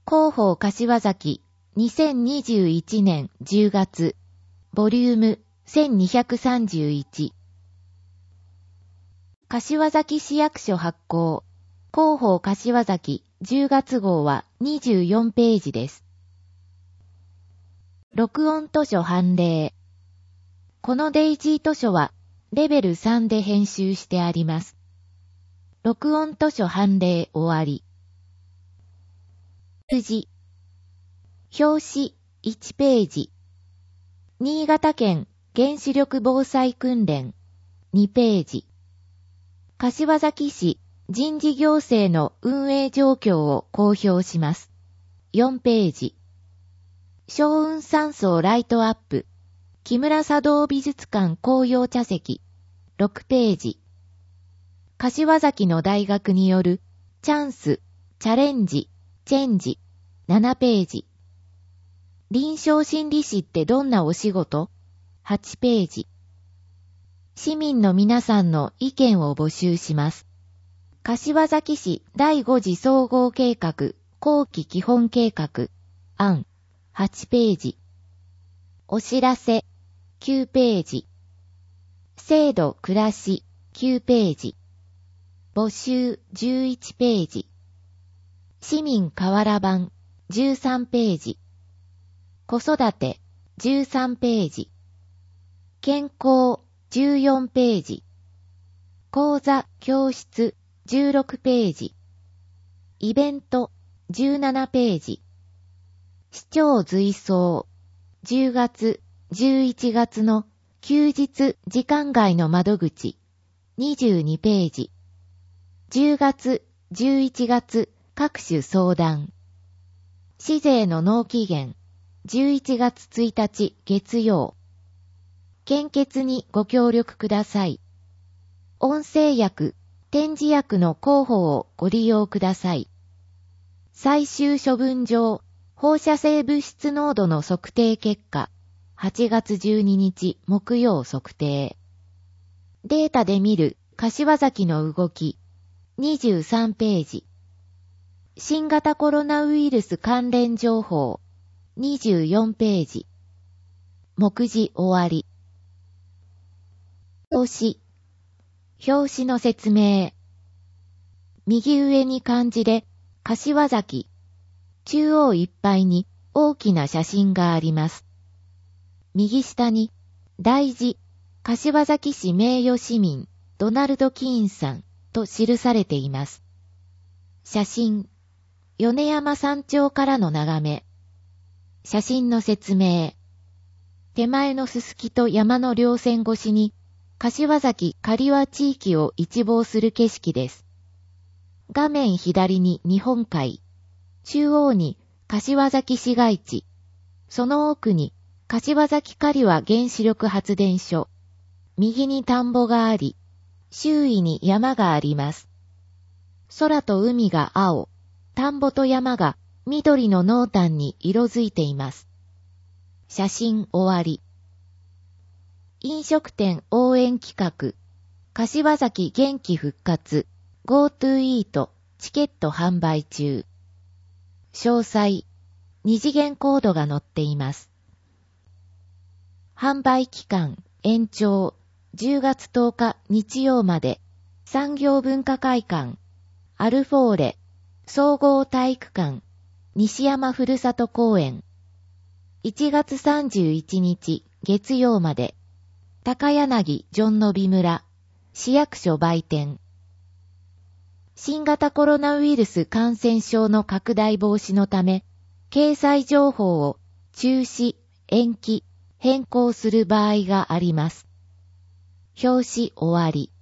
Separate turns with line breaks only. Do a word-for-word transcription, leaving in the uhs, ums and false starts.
広報柏崎にせんにじゅういちねんじゅうがつボリュームせんにひゃくさんじゅういち柏崎市役所発行広報柏崎じゅうがつ号はにじゅうよんページです。録音図書判例。このデイジー図書はレベルさんで編集してあります。録音図書判例終わり。富士。表紙いちページ。新潟県原子力防災訓練にページ。柏崎市人事行政の運営状況を公表します。よんページ。小雲山荘ライトアップ。木村茶道美術館紅葉茶席。ろくページ。柏崎の大学によるチャンス、チャレンジ、チェンジ。ななページ。臨床心理士ってどんなお仕事？はちページ。市民の皆さんの意見を募集します。柏崎市だいご次総合計画後期基本計画案はちページ。お知らせきゅうページ。制度暮らしきゅうページ。募集じゅういちページ。市民河原版じゅうさんページ。子育てじゅうさんページ。健康じゅうよんページ。講座教室じゅうろくページ。イベントじゅうななページ。市長随走じゅうがつじゅういちがつの休日時間外の窓口にじゅうにページ。じゅうがつじゅういちがつ各種相談。市税の納期限じゅういちがつついたち月曜。献血にご協力ください。音声薬、点字薬の候補をご利用ください。最終処分場、放射性物質濃度の測定結果、はちがつじゅうににち木曜測定。データで見る柏崎の動き、にじゅうさんページ。新型コロナウイルス関連情報、にじゅうよんページ。目次終わり。表紙。表紙の説明。右上に漢字で、柏崎。中央いっぱいに大きな写真があります。右下に、大字、柏崎市名誉市民、ドナルド・キーンさんと記されています。写真。米山山頂からの眺め。写真の説明。手前のすすきと山の稜線越しに、柏崎刈羽地域を一望する景色です。画面左に日本海。中央に柏崎市街地。その奥に柏崎刈羽原子力発電所。右に田んぼがあり、周囲に山があります。空と海が青、田んぼと山が緑の濃淡に色づいています。写真終わり。飲食店応援企画、柏崎元気復活、GoTo イート、チケット販売中。詳細、二次元コードが載っています。販売期間延長、じゅうがつとおか日曜まで、産業文化会館、アルフォーレ、総合体育館、西山ふるさと公園。いちがつさんじゅういちにち月曜まで、高柳ジョンノビ村、市役所売店。新型コロナウイルス感染症の拡大防止のため、掲載情報を中止、延期、変更する場合があります。表紙終わり。